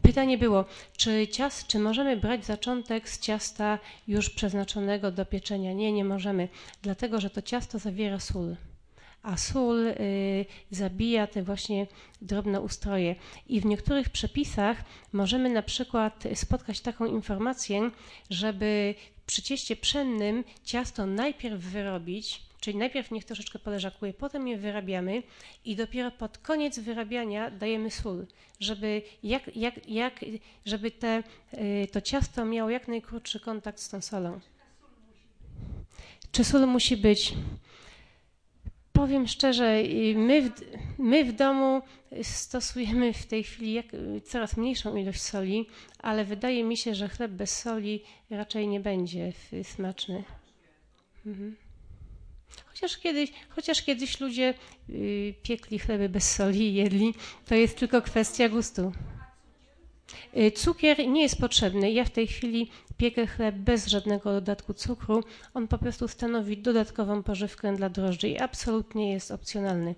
Pytanie było, czy możemy brać zaczątek z ciasta już przeznaczonego do pieczenia? Nie, nie możemy, dlatego że to ciasto zawiera sól. A sól zabija te właśnie drobnoustroje. I w niektórych przepisach możemy na przykład spotkać taką informację, żeby przy cieście pszennym ciasto najpierw wyrobić, czyli najpierw niech troszeczkę poleżakuje, potem je wyrabiamy i dopiero pod koniec wyrabiania dajemy sól, żeby to ciasto miało jak najkrótszy kontakt z tą solą. Czy sól musi być? Powiem szczerze, my w domu stosujemy w tej chwili coraz mniejszą ilość soli, ale wydaje mi się, że chleb bez soli raczej nie będzie smaczny. Mhm. Chociaż kiedyś ludzie piekli chleby bez soli i jedli, to jest tylko kwestia gustu. Cukier nie jest potrzebny. Ja w tej chwili piekę chleb bez żadnego dodatku cukru. On po prostu stanowi dodatkową pożywkę dla drożdży i absolutnie jest opcjonalny.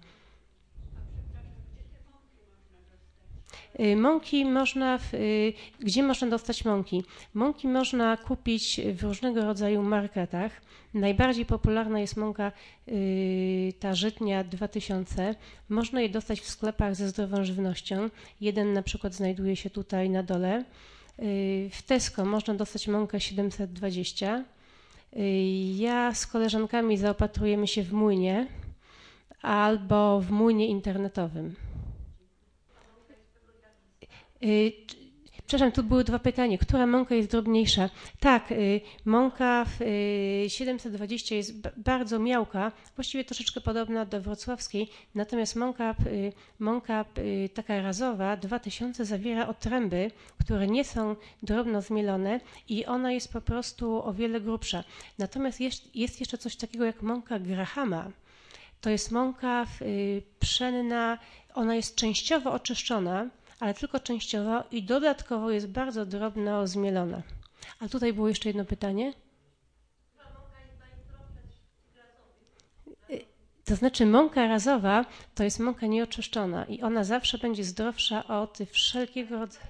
Mąki gdzie można dostać mąki? Mąki można kupić w różnego rodzaju marketach. Najbardziej popularna jest mąka ta żytnia 2000. Można je dostać w sklepach ze zdrową żywnością. Jeden na przykład znajduje się tutaj na dole. W Tesco można dostać mąkę 720. Ja z koleżankami zaopatrujemy się w młynie albo w młynie internetowym. Przepraszam, tu były dwa pytania. Która mąka jest drobniejsza? Tak, mąka 720 jest bardzo miałka, właściwie troszeczkę podobna do wrocławskiej, natomiast mąka taka razowa 2000 zawiera otręby, które nie są drobno zmielone i ona jest po prostu o wiele grubsza. Natomiast jest jeszcze coś takiego jak mąka Grahama. To jest mąka pszenna, ona jest częściowo oczyszczona, ale tylko częściowo i dodatkowo jest bardzo drobno zmielona. A tutaj było jeszcze jedno pytanie. To znaczy mąka razowa to jest mąka nieoczyszczona i ona zawsze będzie zdrowsza od wszelkiego rodzaju.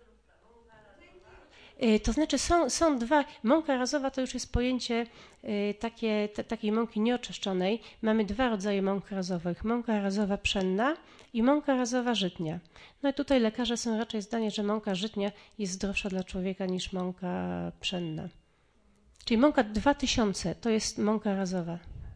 To znaczy są dwa. Mąka razowa to już jest pojęcie takiej mąki nieoczyszczonej. Mamy dwa rodzaje mąk razowych. Mąka razowa pszenna i mąka razowa żytnia. No i tutaj lekarze są raczej zdania, że mąka żytnia jest zdrowsza dla człowieka niż mąka pszenna. Czyli mąka 2000 to jest mąka razowa.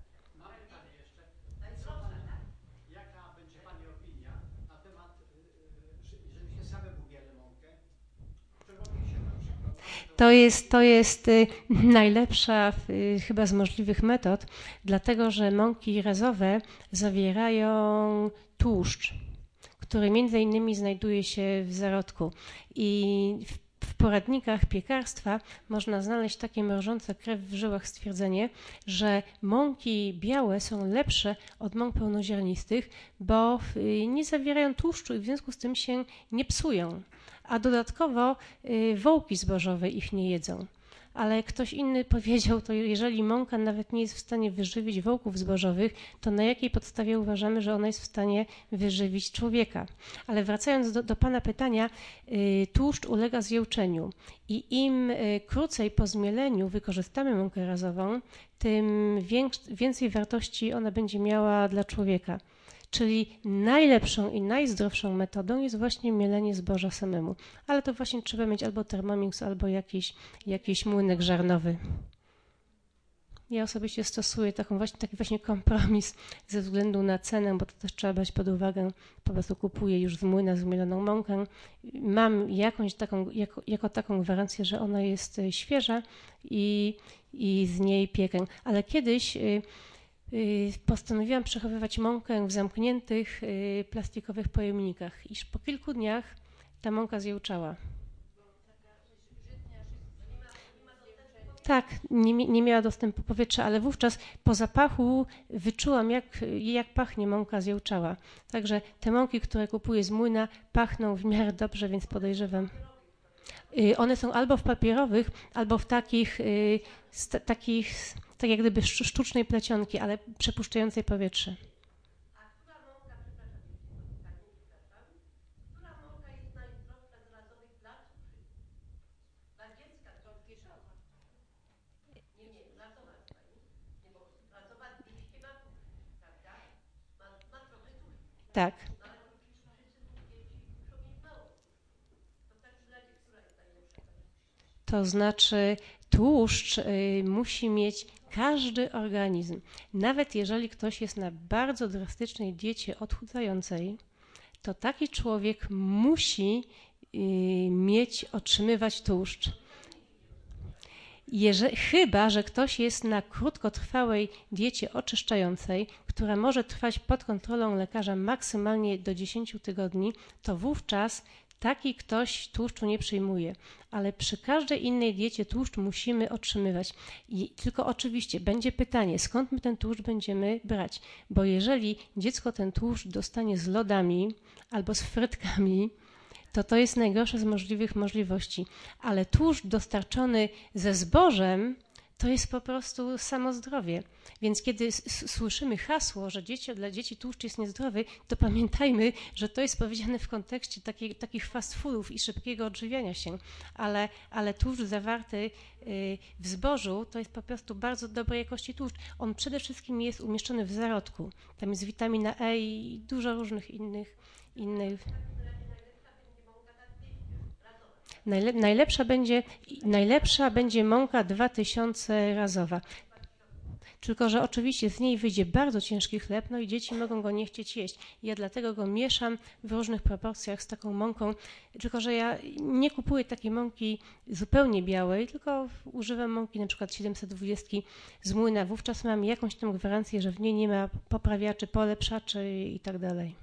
To jest najlepsza chyba z możliwych metod, dlatego że mąki razowe zawierają tłuszcz, który między innymi znajduje się w zarodku. I w poradnikach piekarstwa można znaleźć takie mrożące krew w żyłach stwierdzenie, że mąki białe są lepsze od mąk pełnoziarnistych, bo nie zawierają tłuszczu i w związku z tym się nie psują. A dodatkowo wołki zbożowe ich nie jedzą. Ale ktoś inny powiedział, to jeżeli mąka nawet nie jest w stanie wyżywić wołków zbożowych, to na jakiej podstawie uważamy, że ona jest w stanie wyżywić człowieka? Ale wracając do Pana pytania, tłuszcz ulega zjełczeniu i im krócej po zmieleniu wykorzystamy mąkę razową, tym więcej wartości ona będzie miała dla człowieka. Czyli najlepszą i najzdrowszą metodą jest właśnie mielenie zboża samemu. Ale to właśnie trzeba mieć albo Thermomix, albo jakiś młynek żarnowy. Ja osobiście stosuję taki właśnie kompromis ze względu na cenę, bo to też trzeba brać pod uwagę. Po prostu kupuję już z młyna zmieloną mąkę. Mam jakąś taką, jako taką gwarancję, że ona jest świeża i z niej piekę. Ale kiedyś postanowiłam przechowywać mąkę w zamkniętych plastikowych pojemnikach, iż po kilku dniach ta mąka zjełczała. Tak, nie miała dostępu powietrza, ale wówczas po zapachu wyczułam, jak pachnie mąka zjełczała. Także te mąki, które kupuję z młyna, pachną w miarę dobrze, więc podejrzewam. One są albo w papierowych, albo w takich tak jak gdyby sztucznej plecionki, ale przepuszczającej powietrze. Tak. To znaczy tłuszcz musi mieć każdy organizm. Nawet jeżeli ktoś jest na bardzo drastycznej diecie odchudzającej, to taki człowiek musi otrzymywać tłuszcz. Chyba że ktoś jest na krótkotrwałej diecie oczyszczającej, która może trwać pod kontrolą lekarza maksymalnie do 10 tygodni, to wówczas taki ktoś tłuszczu nie przyjmuje. Ale przy każdej innej diecie tłuszcz musimy otrzymywać. Tylko oczywiście będzie pytanie, skąd my ten tłuszcz będziemy brać? Bo jeżeli dziecko ten tłuszcz dostanie z lodami albo z frytkami, to jest najgorsza z możliwych możliwości. Ale tłuszcz dostarczony ze zbożem to jest po prostu samo zdrowie. Więc kiedy słyszymy hasło, że dla dzieci tłuszcz jest niezdrowy, to pamiętajmy, że to jest powiedziane w kontekście takich fast foodów i szybkiego odżywiania się. Ale tłuszcz zawarty w zbożu to jest po prostu bardzo dobrej jakości tłuszcz. On przede wszystkim jest umieszczony w zarodku. Tam jest witamina E i dużo różnych innych. Najlepsza będzie mąka 2000 razowa. Tylko że oczywiście z niej wyjdzie bardzo ciężki chleb, no i dzieci mogą go nie chcieć jeść. Ja dlatego go mieszam w różnych proporcjach z taką mąką, tylko że ja nie kupuję takiej mąki zupełnie białej, tylko używam mąki na przykład 720 z młyna. Wówczas mam jakąś tam gwarancję, że w niej nie ma poprawiaczy, polepszaczy i tak dalej.